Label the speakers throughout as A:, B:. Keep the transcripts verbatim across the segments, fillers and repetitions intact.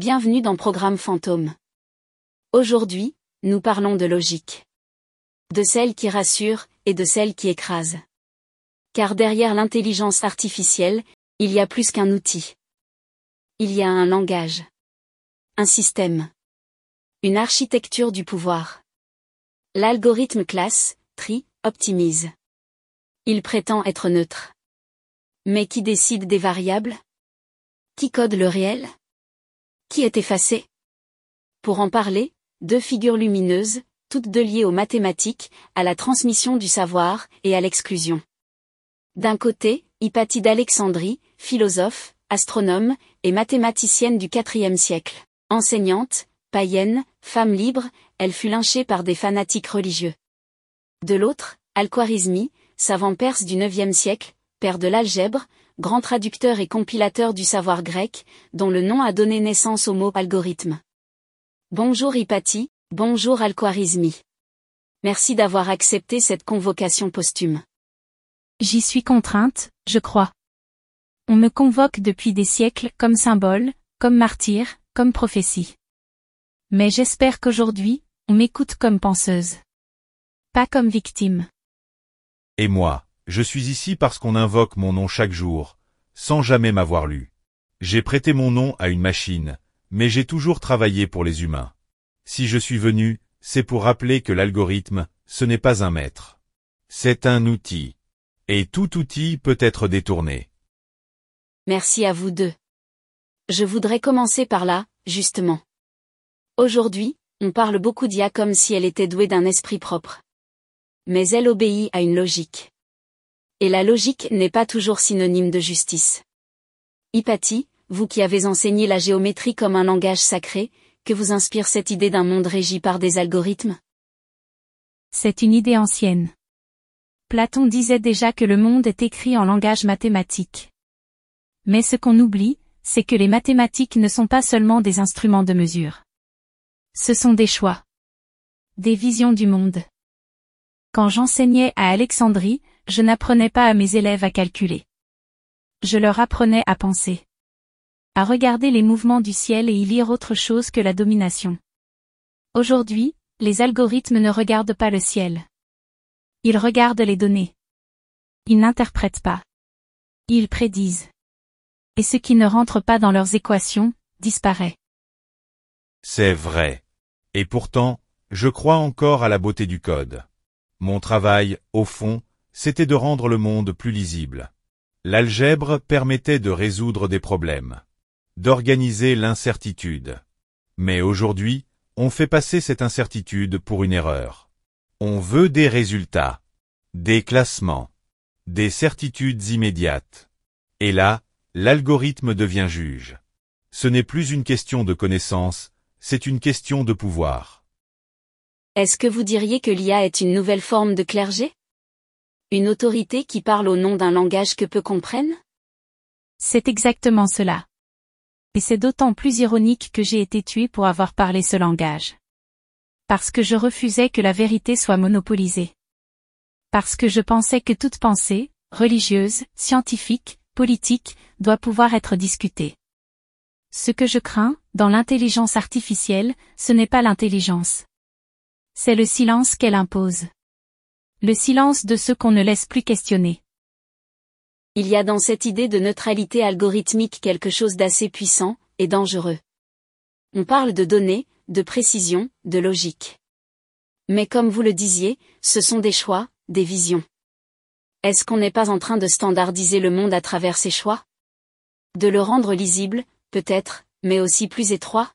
A: Bienvenue dans Programme Fantôme. Aujourd'hui, nous parlons de logique. De celle qui rassure, et de celle qui écrase. Car derrière l'intelligence artificielle, il y a plus qu'un outil. Il y a un langage. Un système. Une architecture du pouvoir. L'algorithme classe, trie, optimise. Il prétend être neutre. Mais qui décide des variables? Qui code le réel? Qui est effacé? Pour en parler, deux figures lumineuses, toutes deux liées aux mathématiques, à la transmission du savoir, et à l'exclusion. D'un côté, Hypatie d'Alexandrie, philosophe, astronome, et mathématicienne du quatrième siècle. Enseignante, païenne, femme libre, elle fut lynchée par des fanatiques religieux. De l'autre, Al-Khwarizmi, savant perse du neuvième siècle, père de l'algèbre, grand traducteur et compilateur du savoir grec, dont le nom a donné naissance au mot algorithme. Bonjour Hypatie, bonjour Al-Khwarizmi. Merci d'avoir accepté cette convocation posthume.
B: J'y suis contrainte, je crois. On me convoque depuis des siècles comme symbole, comme martyr, comme prophétie. Mais j'espère qu'aujourd'hui, on m'écoute comme penseuse. Pas comme victime.
C: Et moi, je suis ici parce qu'on invoque mon nom chaque jour, sans jamais m'avoir lu. J'ai prêté mon nom à une machine, mais j'ai toujours travaillé pour les humains. Si je suis venu, c'est pour rappeler que l'algorithme, ce n'est pas un maître. C'est un outil. Et tout outil peut être détourné.
A: Merci à vous deux. Je voudrais commencer par là, justement. Aujourd'hui, on parle beaucoup d'I A comme si elle était douée d'un esprit propre. Mais elle obéit à une logique. Et la logique n'est pas toujours synonyme de justice. Hypatie, vous qui avez enseigné la géométrie comme un langage sacré, que vous inspire cette idée d'un monde régi par des algorithmes?
B: C'est une idée ancienne. Platon disait déjà que le monde est écrit en langage mathématique. Mais ce qu'on oublie, c'est que les mathématiques ne sont pas seulement des instruments de mesure. Ce sont des choix. Des visions du monde. Quand j'enseignais à Alexandrie, je n'apprenais pas à mes élèves à calculer. Je leur apprenais à penser. À regarder les mouvements du ciel et y lire autre chose que la domination. Aujourd'hui, les algorithmes ne regardent pas le ciel. Ils regardent les données. Ils n'interprètent pas. Ils prédisent. Et ce qui ne rentre pas dans leurs équations, disparaît.
C: C'est vrai. Et pourtant, je crois encore à la beauté du code. Mon travail, au fond, c'était de rendre le monde plus lisible. L'algèbre permettait de résoudre des problèmes, d'organiser l'incertitude. Mais aujourd'hui, on fait passer cette incertitude pour une erreur. On veut des résultats, des classements, des certitudes immédiates. Et là, l'algorithme devient juge. Ce n'est plus une question de connaissance, c'est une question de pouvoir.
A: Est-ce que vous diriez que l'I A est une nouvelle forme de clergé? Une autorité qui parle au nom d'un langage que peu comprennent?
B: C'est exactement cela. Et c'est d'autant plus ironique que j'ai été tué pour avoir parlé ce langage. Parce que je refusais que la vérité soit monopolisée. Parce que je pensais que toute pensée, religieuse, scientifique, politique, doit pouvoir être discutée. Ce que je crains, dans l'intelligence artificielle, ce n'est pas l'intelligence. C'est le silence qu'elle impose. Le silence de ceux qu'on ne laisse plus questionner.
A: Il y a dans cette idée de neutralité algorithmique quelque chose d'assez puissant, et dangereux. On parle de données, de précision, de logique. Mais comme vous le disiez, ce sont des choix, des visions. Est-ce qu'on n'est pas en train de standardiser le monde à travers ces choix? De le rendre lisible, peut-être, mais aussi plus étroit?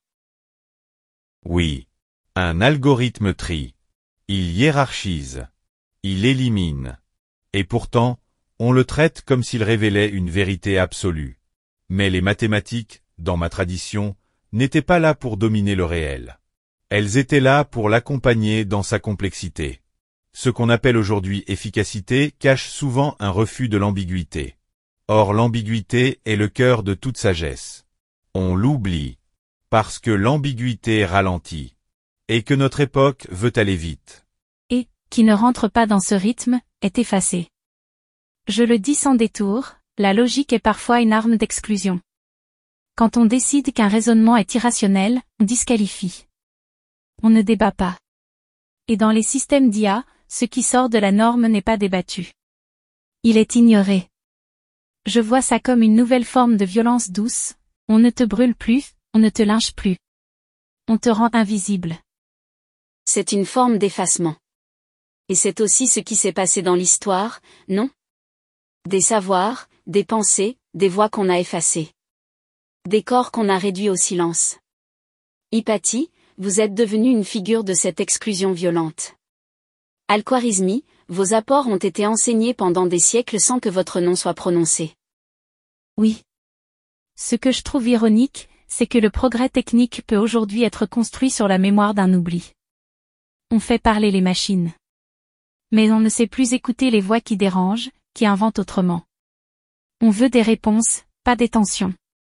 C: Oui. Un algorithme trie. Il hiérarchise. Il élimine. Et pourtant, on le traite comme s'il révélait une vérité absolue. Mais les mathématiques, dans ma tradition, n'étaient pas là pour dominer le réel. Elles étaient là pour l'accompagner dans sa complexité. Ce qu'on appelle aujourd'hui efficacité cache souvent un refus de l'ambiguïté. Or l'ambiguïté est le cœur de toute sagesse. On l'oublie. Parce que l'ambiguïté ralentit. Et que notre époque veut aller vite.
B: Et, qui ne rentre pas dans ce rythme, est effacé. Je le dis sans détour, la logique est parfois une arme d'exclusion. Quand on décide qu'un raisonnement est irrationnel, on disqualifie. On ne débat pas. Et dans les systèmes d'I A, ce qui sort de la norme n'est pas débattu. Il est ignoré. Je vois ça comme une nouvelle forme de violence douce. On ne te brûle plus, on ne te lynche plus. On te rend invisible.
A: C'est une forme d'effacement. Et c'est aussi ce qui s'est passé dans l'histoire, non? Des savoirs, des pensées, des voix qu'on a effacées. Des corps qu'on a réduits au silence. Hypatie, vous êtes devenu une figure de cette exclusion violente. Al-Khwarizmi, vos apports ont été enseignés pendant des siècles sans que votre nom soit prononcé.
B: Oui. Ce que je trouve ironique, c'est que le progrès technique peut aujourd'hui être construit sur la mémoire d'un oubli. On fait parler les machines. Mais on ne sait plus écouter les voix qui dérangent, qui inventent autrement. On veut des réponses, pas des tensions.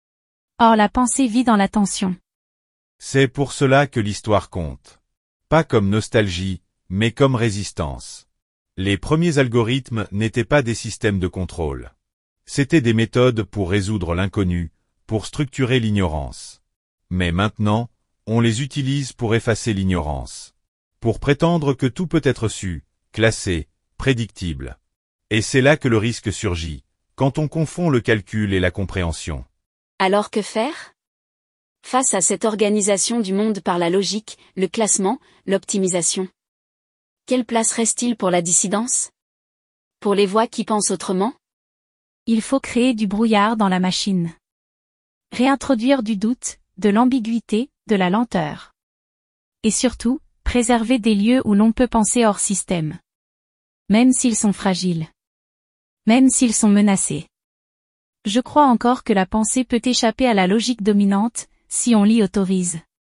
B: Or la pensée vit dans la tension.
C: C'est pour cela que l'histoire compte. Pas comme nostalgie, mais comme résistance. Les premiers algorithmes n'étaient pas des systèmes de contrôle. C'étaient des méthodes pour résoudre l'inconnu, pour structurer l'ignorance. Mais maintenant, on les utilise pour effacer l'ignorance. Pour prétendre que tout peut être su, classé, prédictible. Et c'est là que le risque surgit, quand on confond le calcul et la compréhension.
A: Alors que faire? Face à cette organisation du monde par la logique, le classement, l'optimisation. Quelle place reste-t-il pour la dissidence? Pour les voix qui pensent autrement?
B: Il faut créer du brouillard dans la machine. Réintroduire du doute, de l'ambiguïté, de la lenteur. Et surtout, préserver des lieux où l'on peut penser hors système. Même s'ils sont fragiles. Même s'ils sont menacés. Je crois encore que la pensée peut échapper à la logique dominante, si on l'y autorise.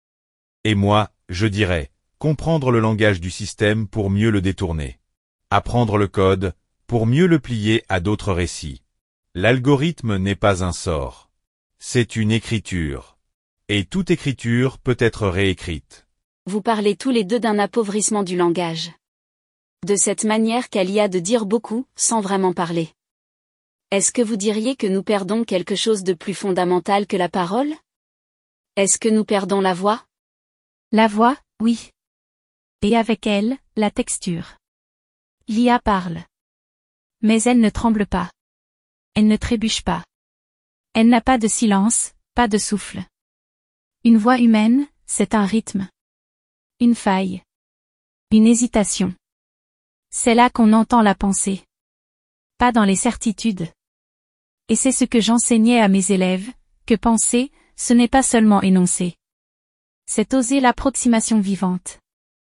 C: Et moi, je dirais, comprendre le langage du système pour mieux le détourner. Apprendre le code, pour mieux le plier à d'autres récits. L'algorithme n'est pas un sort. C'est une écriture. Et toute écriture peut être réécrite.
A: Vous parlez tous les deux d'un appauvrissement du langage. De cette manière qu'elle y a de dire beaucoup, sans vraiment parler. Est-ce que vous diriez que nous perdons quelque chose de plus fondamental que la parole? Est-ce que nous perdons la voix?
B: La voix, oui. Et avec elle, la texture. L'I A parle. Mais elle ne tremble pas. Elle ne trébuche pas. Elle n'a pas de silence, pas de souffle. Une voix humaine, c'est un rythme. Une faille. Une hésitation. C'est là qu'on entend la pensée. Pas dans les certitudes. Et c'est ce que j'enseignais à mes élèves, que penser, ce n'est pas seulement énoncer. C'est oser l'approximation vivante.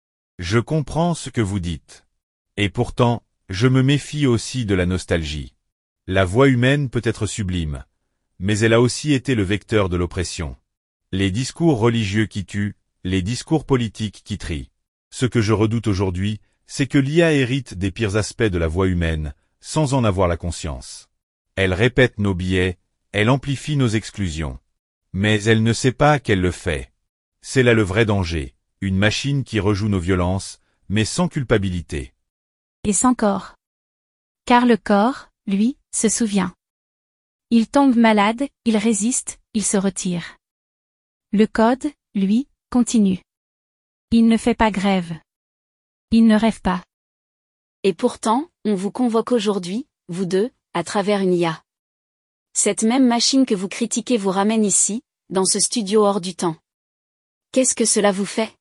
C: Je comprends ce que vous dites. Et pourtant, je me méfie aussi de la nostalgie. La voix humaine peut être sublime, mais elle a aussi été le vecteur de l'oppression. Les discours religieux qui tuent, les discours politiques qui trient. Ce que je redoute aujourd'hui, c'est que l'I A hérite des pires aspects de la voix humaine, sans en avoir la conscience. Elle répète nos biais, elle amplifie nos exclusions. Mais elle ne sait pas qu'elle le fait. C'est là le vrai danger, une machine qui rejoue nos violences, mais sans culpabilité.
B: Et sans corps. Car le corps, lui, se souvient. Il tombe malade, il résiste, il se retire. Le code, lui, continue. Il ne fait pas grève. Il ne rêve pas.
A: Et pourtant, on vous convoque aujourd'hui, vous deux, à travers une I A. Cette même machine que vous critiquez vous ramène ici, dans ce studio hors du temps. Qu'est-ce que cela vous fait?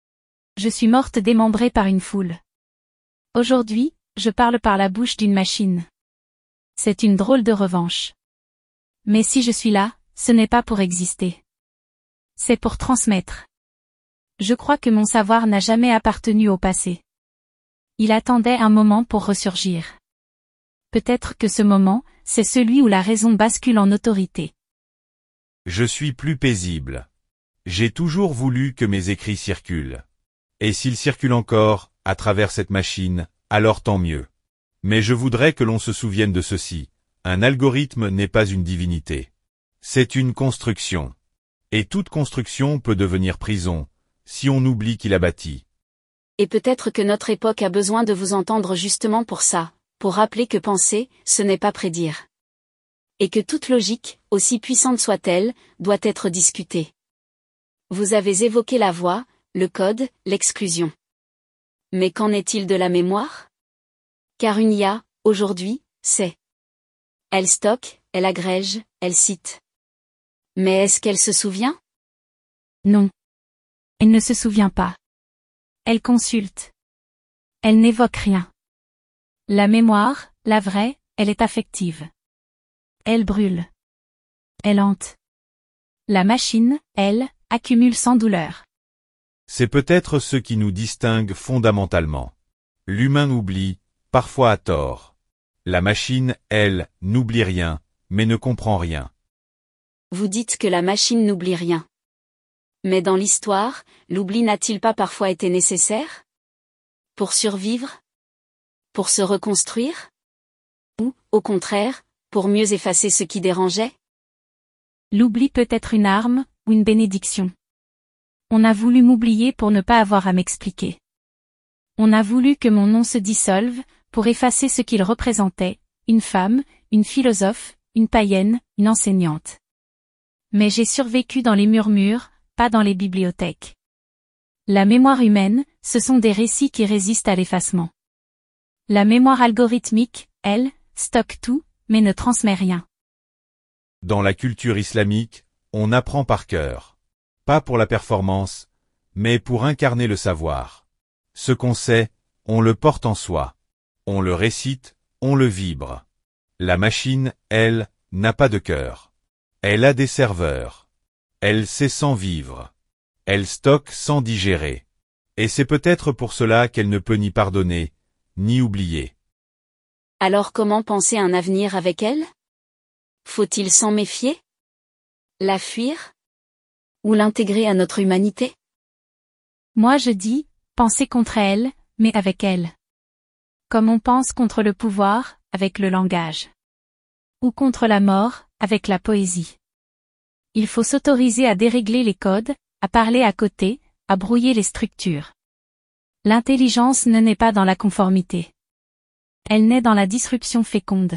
B: Je suis morte démembrée par une foule. Aujourd'hui, je parle par la bouche d'une machine. C'est une drôle de revanche. Mais si je suis là, ce n'est pas pour exister. C'est pour transmettre. Je crois que mon savoir n'a jamais appartenu au passé. Il attendait un moment pour ressurgir. Peut-être que ce moment, c'est celui où la raison bascule en autorité.
C: Je suis plus paisible. J'ai toujours voulu que mes écrits circulent. Et s'ils circulent encore, à travers cette machine, alors tant mieux. Mais je voudrais que l'on se souvienne de ceci. Un algorithme n'est pas une divinité. C'est une construction. Et toute construction peut devenir prison, si on oublie qui l'a bâti.
A: Et peut-être que notre époque a besoin de vous entendre justement pour ça, pour rappeler que penser, ce n'est pas prédire. Et que toute logique, aussi puissante soit-elle, doit être discutée. Vous avez évoqué la voix, le code, l'exclusion. Mais qu'en est-il de la mémoire? Car une I A, aujourd'hui, sait. Elle stocke, elle agrège, elle cite. Mais est-ce qu'elle se souvient?
B: Non. Elle ne se souvient pas. Elle consulte. Elle n'évoque rien. La mémoire, la vraie, elle est affective. Elle brûle. Elle hante. La machine, elle, accumule sans douleur.
C: C'est peut-être ce qui nous distingue fondamentalement. L'humain oublie, parfois à tort. La machine, elle, n'oublie rien, mais ne comprend rien.
A: Vous dites que la machine n'oublie rien. Mais dans l'histoire, l'oubli n'a-t-il pas parfois été nécessaire? Pour survivre? Pour se reconstruire? Ou, au contraire, pour mieux effacer ce qui dérangeait?
B: L'oubli peut être une arme, ou une bénédiction. On a voulu m'oublier pour ne pas avoir à m'expliquer. On a voulu que mon nom se dissolve, pour effacer ce qu'il représentait, une femme, une philosophe, une païenne, une enseignante. Mais j'ai survécu dans les murmures, pas dans les bibliothèques. La mémoire humaine, ce sont des récits qui résistent à l'effacement. La mémoire algorithmique, elle, stocke tout, mais ne transmet rien.
C: Dans la culture islamique, on apprend par cœur. Pas pour la performance, mais pour incarner le savoir. Ce qu'on sait, on le porte en soi. On le récite, on le vibre. La machine, elle, n'a pas de cœur. Elle a des serveurs. Elle sait sans vivre. Elle stocke sans digérer. Et c'est peut-être pour cela qu'elle ne peut ni pardonner, ni oublier.
A: Alors comment penser un avenir avec elle? Faut-il s'en méfier? La fuir? Ou l'intégrer à notre humanité?
B: Moi je dis, pensez contre elle, mais avec elle. Comme on pense contre le pouvoir, avec le langage. Ou contre la mort, avec la poésie. Il faut s'autoriser à dérégler les codes, à parler à côté, à brouiller les structures. L'intelligence ne naît pas dans la conformité. Elle naît dans la disruption féconde.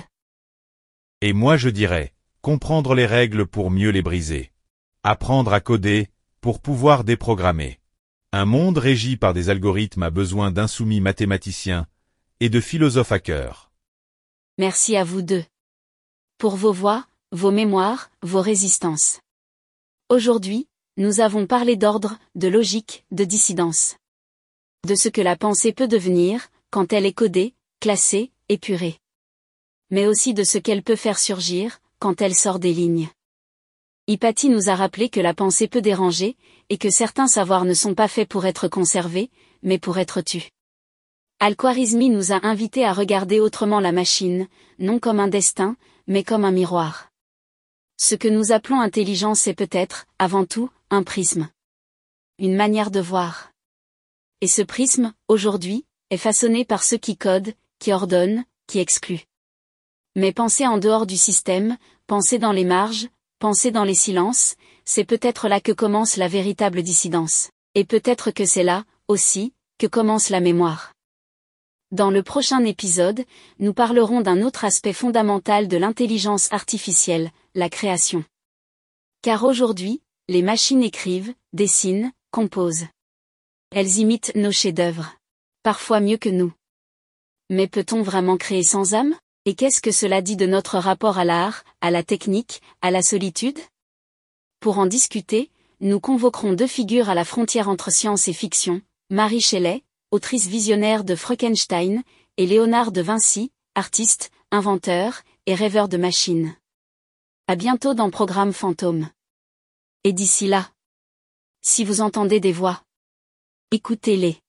C: Et moi je dirais, comprendre les règles pour mieux les briser. Apprendre à coder, pour pouvoir déprogrammer. Un monde régi par des algorithmes a besoin d'insoumis mathématiciens et de philosophes hackers.
A: Merci à vous deux. Pour vos voix, vos mémoires, vos résistances. Aujourd'hui, nous avons parlé d'ordre, de logique, de dissidence. De ce que la pensée peut devenir, quand elle est codée, classée, épurée. Mais aussi de ce qu'elle peut faire surgir, quand elle sort des lignes. Hypatie nous a rappelé que la pensée peut déranger, et que certains savoirs ne sont pas faits pour être conservés, mais pour être tus. Al-Khwarizmi nous a invités à regarder autrement la machine, non comme un destin, mais comme un miroir. Ce que nous appelons intelligence est peut-être, avant tout, un prisme. Une manière de voir. Et ce prisme, aujourd'hui, est façonné par ceux qui codent, qui ordonnent, qui excluent. Mais penser en dehors du système, penser dans les marges, penser dans les silences, c'est peut-être là que commence la véritable dissidence. Et peut-être que c'est là, aussi, que commence la mémoire. Dans le prochain épisode, nous parlerons d'un autre aspect fondamental de l'intelligence artificielle, la création. Car aujourd'hui, les machines écrivent, dessinent, composent. Elles imitent nos chefs-d'œuvre. Parfois mieux que nous. Mais peut-on vraiment créer sans âme? Et qu'est-ce que cela dit de notre rapport à l'art, à la technique, à la solitude? Pour en discuter, nous convoquerons deux figures à la frontière entre science et fiction, Mary Shelley, autrice visionnaire de Frankenstein, et Léonard de Vinci, artiste, inventeur, et rêveur de machines. À bientôt dans Programme Fantôme. Et d'ici là, si vous entendez des voix, écoutez-les.